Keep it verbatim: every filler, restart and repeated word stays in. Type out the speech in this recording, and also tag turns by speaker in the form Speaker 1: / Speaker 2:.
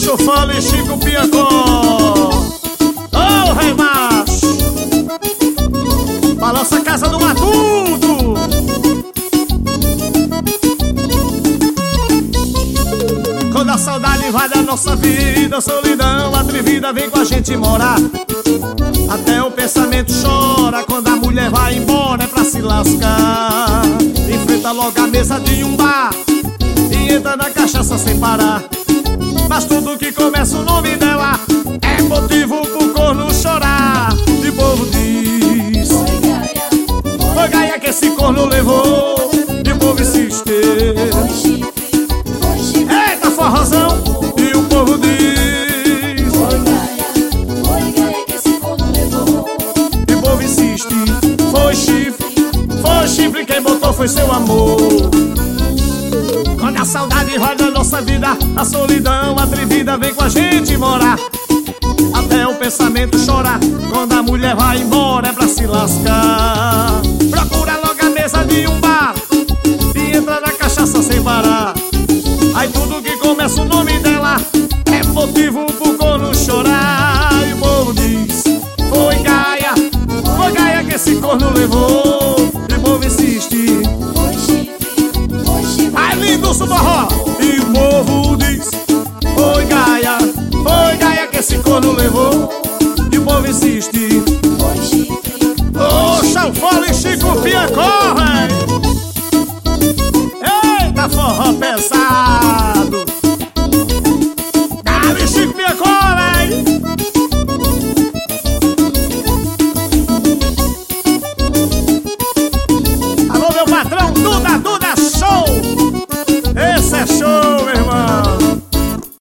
Speaker 1: Macho Fole e Chico Piancó. Ô oh, rei macho, balança a casa do Matuto. Quando a saudade invade a nossa vida, a solidão atrevida vem com a gente morar. Até o pensamento chora quando a mulher vai embora, é pra se lascar. Enfrenta logo a mesa de um bar e entra na cachaça sem parar. Mas tudo que começa o nome dela é motivo pro corno chorar. E o povo diz: foi Gaia, foi Gaia que esse corno levou. E o povo insiste: foi chifre, foi chifre. Eita forrozão. E o povo diz: foi Gaia, foi Gaia que esse corno levou. E o povo insiste: foi chifre, foi chifre. Quem botou foi seu amor. Quando a saudade roda a nossa vida, a solidão atrevida vem com a gente morar. Até o pensamento chora quando a mulher vai embora, é pra se lascar. Procura logo a mesa de um bar e entra na cachaça sem parar. Aí tudo que começa o nome dela é motivo pro corno chorar. E o povo diz: foi Gaia, foi Gaia que esse corno levou. E o povo insiste: foi chifre, foi chifre. Ai lindo subarró. E o povo diz: foi Gaia, foi Gaia que esse corno levou. E o povo insiste: foi chifre. Oxa, o Fole e Chico Piancó, véi. Eita forró pesado. Cara e Chico Piancó, véi. Alô meu patrão, Duda, Duda.